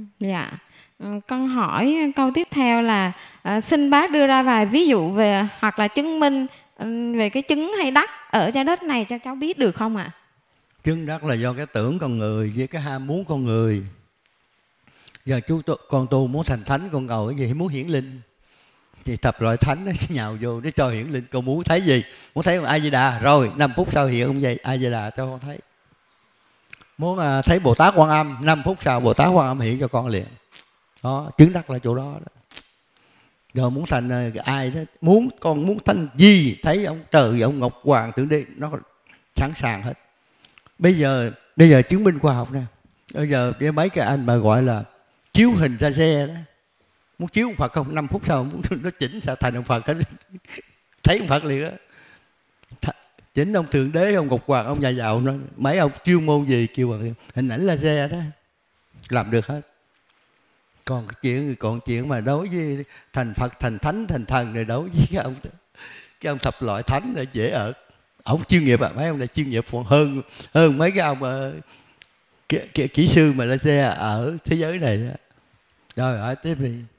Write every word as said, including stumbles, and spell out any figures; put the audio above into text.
Dạ. Con hỏi câu tiếp theo là à, xin bác đưa ra vài ví dụ về hoặc là chứng minh về cái trứng hay đất ở trái đất này cho cháu biết được không ạ? À? Trứng đất là do cái tưởng con người với cái ham muốn con người. Giờ chú con tu muốn thành thánh, con cầu cái gì muốn hiển linh thì thập loại thánh nó nhào vô nó cho hiển linh. Con muốn thấy gì? Muốn thấy A Di Đà rồi năm phút sau hiện ông vậy A Di Đà cho con thấy. Muốn à, thấy Bồ Tát Quan Âm, năm phút sau Bồ Tát Quan Âm hiện cho con liền. Đó, trứng đất là chỗ đó, đó. Rồi muốn thành ai đó, muốn con muốn thành gì, thấy ông trời, ông Ngọc Hoàng Thượng Đế, nó sẵn sàng hết. Bây giờ bây giờ chứng minh khoa học nè. Bây giờ mấy cái anh mà gọi là chiếu hình ra xe đó, muốn chiếu ông Phật không, năm phút sau muốn nó chỉnh sao thành ông Phật hết. Thấy ông Phật liền á. Chỉnh ông Thượng Đế, ông Ngọc Hoàng, ông nhà giàu, nó mấy ông chuyên môn gì kêu bằng hình ảnh laser đó, làm được hết. Còn chuyện còn chuyện mà đối với thành Phật, thành Thánh, thành Thần này, đối với cái ông cái ông thập loại thánh là dễ ở. Ông chuyên nghiệp à, mấy ông này chuyên nghiệp còn hơn hơn mấy cái ông uh, kỹ, kỹ, kỹ sư mà laser ở thế giới này đó. Rồi hỏi tiếp đi.